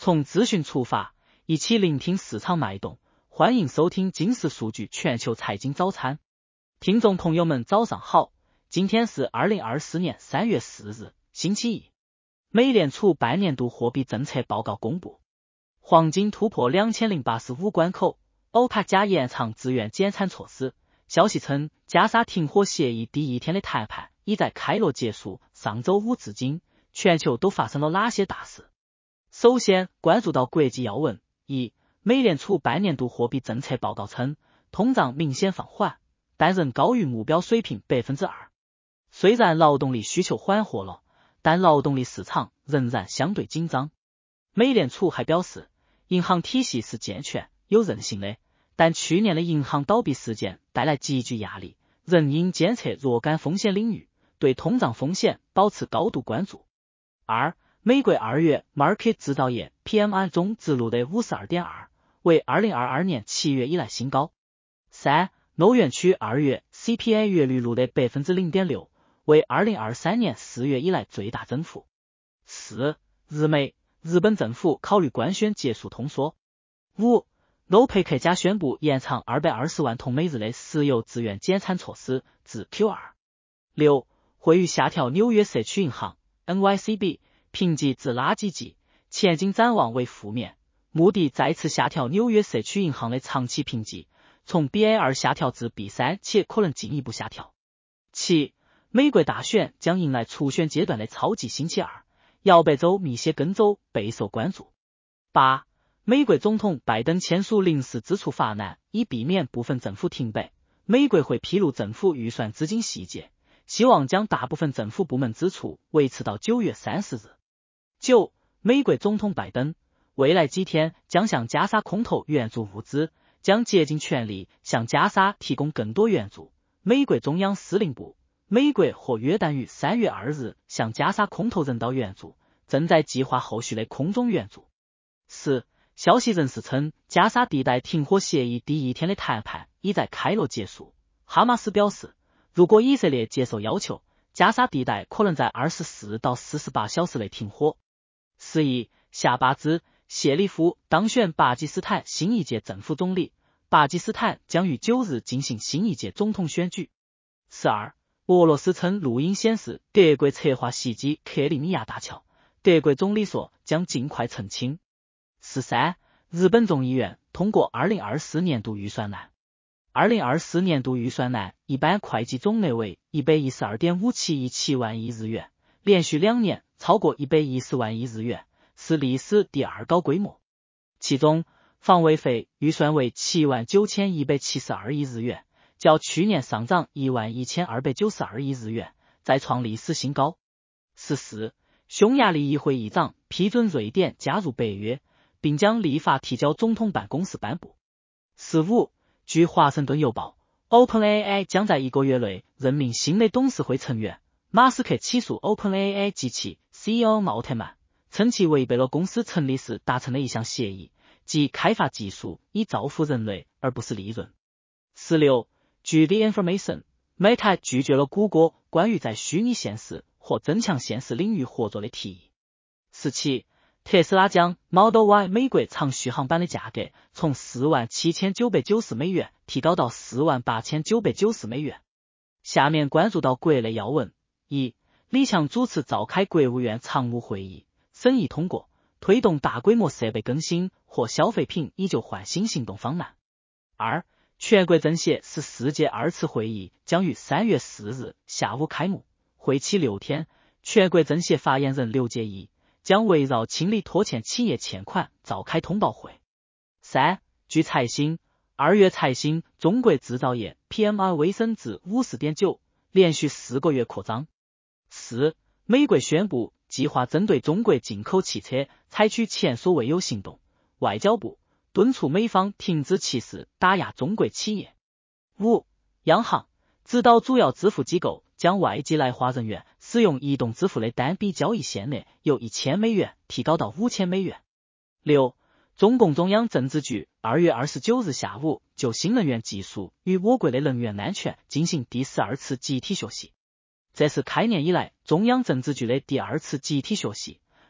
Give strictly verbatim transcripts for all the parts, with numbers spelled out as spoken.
从资讯出发，一起聆听市场脉动。欢迎收听金石数据全球财经早餐。听众朋友们早上好，今天是二零二四年三月四日，星期一。美联储半年度货币政策报告公布，黄金突破两千零八十五关口，欧帕加延长自愿减产措施。消息称，加沙停火协议第一天的谈判已在开罗结束。上周五至今，全球都发生了哪些大事？首先关注到国际要闻。一、美联储半年度货币政策报告称，通胀明显放缓，但仍高于目标水平 百分之二。虽然劳动力需求缓和了，但劳动力市场仍然相对紧张。美联储还表示，银行体系是健全、有韧性的，但去年的银行倒闭事件带来极具压力，仍应监测若干风险领域，对通胀风险保持高度关注。二、美国二月 Market 制造业 P M I 中值录的 五十二点二， 为二零二二年七月以来新高。三、欧元区二月 C P I 月率录的 百分之零点六， 为二零二三年四月以来最大增幅。四、日美，日本政府考虑官宣结束通缩。五、欧佩克加宣布延长二百二十万桶每日的石油自愿减产措施至 Q 二。六、会议下调纽约社区银行 N Y C B 评级至垃圾级，前景展望为负面。穆迪再次下调纽约社区银行的长期评级，从 B A 二 下调至 B 三， 且可能进一步下调。七、美国大选将迎来初选阶段的超级星期二，摇摆州、密歇根州备受关注。八、美国总统拜登签署临时支出法案，以避免部分政府停摆。美国会披露政府预算资金细节，希望将大部分政府部门支出维持到九月三十日。九、美国总统拜登未来几天将向加沙空投援助物资，将竭尽全力向加沙提供更多援助。美国中央司令部、美国和约旦于三月二日向加沙空投人道援助，正在计划后续的空中援助。四、消息人士称，加沙地带停火协议第一天的谈判已在开罗结束。哈马斯表示，如果以色列接受要求，加沙地带可能在二十四到四十八小时内停火。十一、夏巴兹·谢里夫当选巴基斯坦新一届政府总理，巴基斯坦将于九日进行新一届总统选举。十二、俄罗斯称录音显示德国策划袭击克里米亚大桥，德国总理说将尽快澄清。十三、日本众议院通过二零二四年度预算案。二零二四年度预算案一般会计总额为 一百一十二点五七一七万亿日元，连续两年超过一百一十万亿日元，是历史第二高规模。其中，防卫费预算为七万九千一百七十二亿日元，较去年上涨一万一千二百九十二亿日元，再创历史新高。十四、匈牙利议会议长批准瑞典加入北约，并将立法提交总统办公室颁布。十五、据华盛顿邮报 ，OpenAI 将在一个月内任命新的董事会成员。马斯克起诉 OpenAI 及其 C E O 奥特曼，称其违背了公司成立时达成的一项协议，即开发技术以造福人类而不是利润。十六、据 The Information，Meta 拒绝了谷歌关于在虚拟现实或增强现实领域合作的提议。十七、特斯拉将 Model Y 美国长续航版的价格从四万七千九百九十美元提高到四万八千九百九十美元。下面关注到国内要闻。一、李强主持召开国务院常务会议，审议通过推动大规模设备更新或消费品以旧换新行动方案。二、全国政协十四届二次会议将于三月四日下午开幕，会期六天。全国政协发言人刘捷义将围绕清理拖欠企业欠款召开通报会。三、据财新，二月财新中国制造业 P M I 微升至 五十点九， 连续四个月扩张。四、美国宣布计划针对中国进口汽车采取前所未有行动，外交部敦促美方停止歧视打压中国企业。五、央行指导主要支付机构将外籍来华人员使用移动支付的单笔交易限额由一千美元提高到五千美元。六、中共中央政治局二月二十九日下午就新能源技术与我国的能源安全进行第十二次集体学习。这是开年以来中央政治局的第二次集体学习，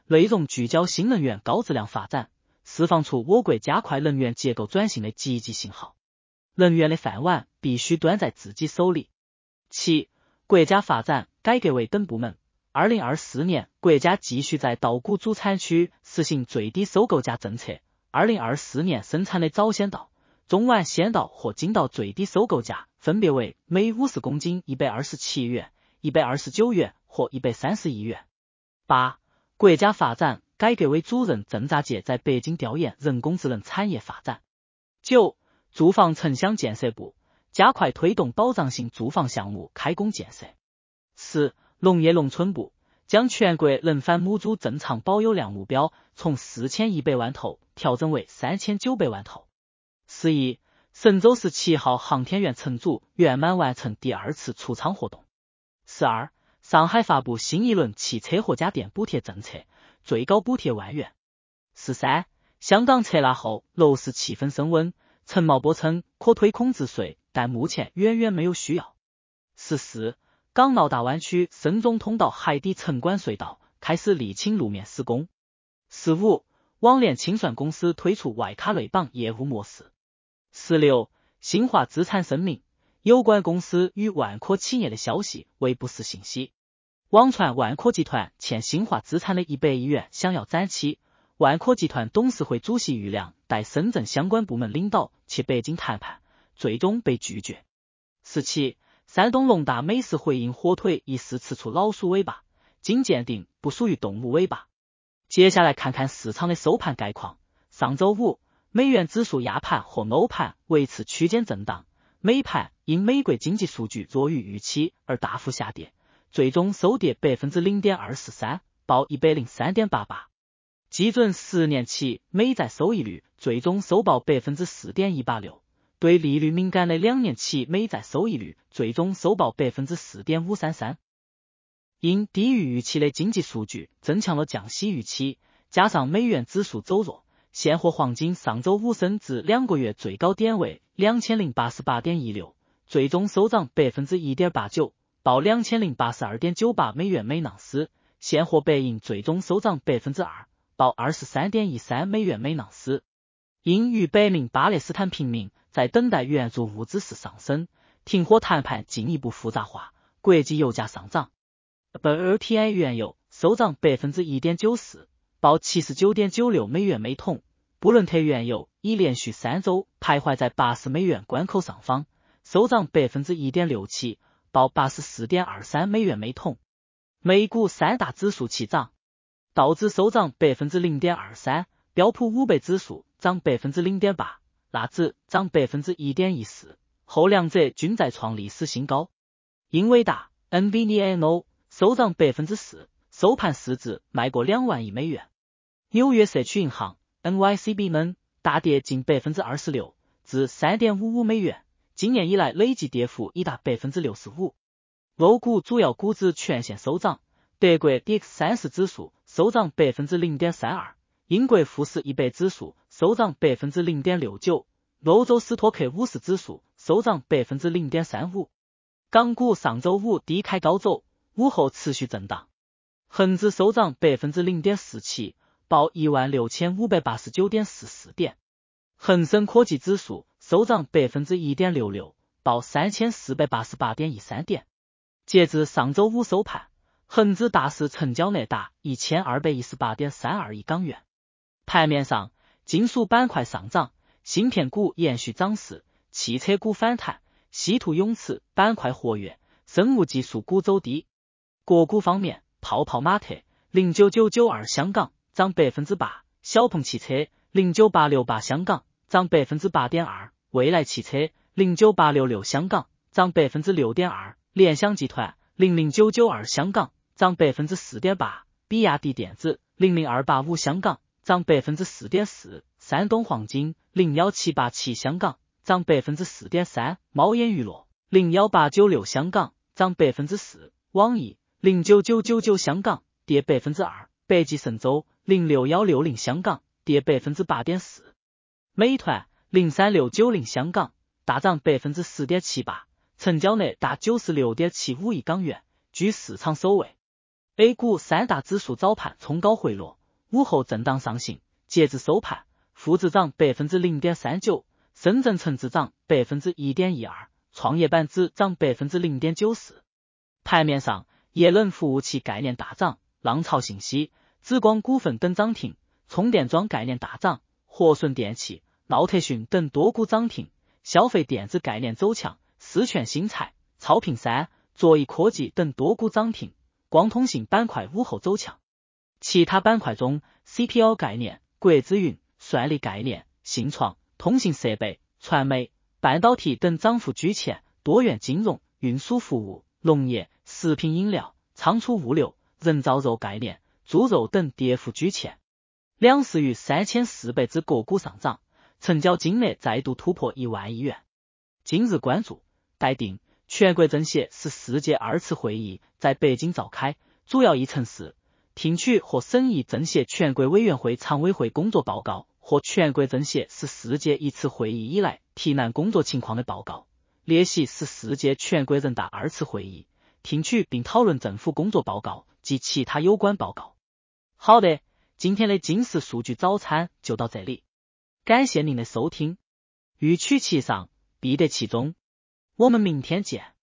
内容聚焦新能源高质量发展，释放出我国加快能源结构转型的积极信号。能源的饭碗必须端在自己手里。七、国家发展、改革委等部门。二零二四年，国家继续在稻谷主产区实行最低收购价政策。二零二四年生产的早先稻、中晚先稻和精稻最低收购价分别为每五十公斤一百二十七元、一百二十九元或一百三十一元。八、国家发展、改革委主任郑咋杰在北京调研人工智能产业发展。九、住房城乡建设部加快推动保障性住房项目开工建设。四、农业农村部将全国能繁母猪正常保有量目标从四千一百万头调整为三千九百万头。十一、神舟十七号航天员乘组圆满完成第二次出舱活动。十二、上海发布新一轮汽车和家电补贴政策，最高补贴万元。十三、香港撤辣后，楼市气氛升温，陈茂波称可推空置税，但目前远远没有需要。十四、港澳大湾区深中通道海底城关隧道开始沥青路面施工。十五、网联清算公司推出外卡内绑业务模式。十六、新华资产声明，有关公司与万科企业的消息为不实信息。网传万科集团欠新华资产的一百亿元，想要展期。万科集团董事会主席郁亮带深圳相关部门领导去北京谈判，最终被拒绝。十七、山东农大美食回应火腿疑似吃出老鼠尾巴，经鉴定不属于动物尾巴。接下来看看市场的收盘概况。上周五，美元指数亚盘和欧盘维持区间震荡，美盘因美国经济数据弱于预期而大幅下跌，最终收跌 百分之零点二四三， 报 一百零三点八八。基准十年期美债收益率最终收报 百分之四点一八六， 对利率敏感的两年期美债收益率最终收报 百分之四点五三三。因低于预期的经济数据增强了降息预期，加上美元指数走弱，现货黄金上周五升至两个月最高点位 两千零八十八点一六， 最终收涨 百分之一点八九， 报 两千零八十二点九八美元每盎司。现货白银最终收涨 百分之二， 报 二十三点一三美元每盎司。因逾百名巴勒斯坦平民在等待援助物资时上升，停火谈判进一步复杂化，国际油价上涨。W T I 原油收涨 百分之一点九四， 报 七十九点九六美元每桶。布伦特原油已连续三周徘徊在八十美元关口上方，收涨 百分之一点六七， 报 八十四点二三美元每桶。美股三大指数齐涨，道指收涨 百分之零点二三， 标普五百指数涨 百分之零点八， 纳指涨 百分之一点一四， 后两者均再创历史新高。英伟达 N V D A N O 收涨 百分之四， 收盘市值迈过两万亿美元。纽约社区银行 N Y C B 们大跌近 百分之二十六， 至 三点五五美元，今年以来累计跌幅已达 百分之六十五。欧股主要股指全线收涨，德国 D X 三十 指数收涨 百分之零点三二， 英国富时一百指数收涨 百分之零点六九， 欧洲斯托克五十指数收涨 百分之零点三五。港股上周五低开高走，午后持续震荡，恒指收涨 百分之零点四七， 报 一万六千五百八十九点四四 点。恒生科技指数收涨 百分之一点六六， 报 三千四百八十八点一三 点。截至上周五收盘，恒指大市成交额达 一千二百一十八点三二亿港元。盘面上，金属板块上涨，芯片股延续涨势，汽车股反弹，稀土永磁板块活跃，生物技术股走低。个股方面，泡泡玛特 零九九九二 香港涨 百分之八， 小鹏汽车 零九八六八 香港涨 百分之八点二， 蔚来汽车 零九八六六 香港涨 百分之六点二， 联想集团 零零九九二 香港涨 百分之四点八， 比亚迪电子 零零二八五 香港涨 百分之四点四， 山东黄金 零一七八七 香港涨 百分之四点三， 猫眼娱乐 零一八九六 香港涨 百分之四， 网易 零九九九九 香港跌 百分之二， 北极神州 零六一六零 香港跌 百分之八点四， 美团 零三六九零 香港大涨 百分之四点七八， 成交额达 九十六点七五亿港元，居市场首位。 A 股三大指数早盘冲高回落，午后震荡上行，截至收盘，沪指涨 百分之零点三九， 深圳成指涨 百分之一点一二， 创业板指涨 百分之零点九四。 盘面上，液冷服务器概念大涨，浪潮信息、紫光股份等涨停，充电桩概念大涨，和顺电气、奥特讯等多股涨停，消费电子概念走强，思泉新材、超频三、卓益科技等多股涨停，光通信板块午后走强。其他板块中 C P O 概念、国资云、算力概念、信创、通信设备、传媒、半导体等涨幅居前，多元金融、运输服务、农业、食品饮料、仓储物流、人造肉概念、猪肉等跌幅居前。两市逾三千四百只个股上涨，成交金额再度突破一万亿元。今日关注：待定，全国政协十四届二次会议在北京召开，主要议程是听取和审议政协全国委员会常委会工作报告和全国政协十四届一次会议以来提难工作情况的报告，列席十四届全国人大二次会议，听取并讨论政府工作报告及其他有关报告。好的，今天的今时数据早餐就到这里，感谢您的收听。欲取其上，必得其中。我们明天见。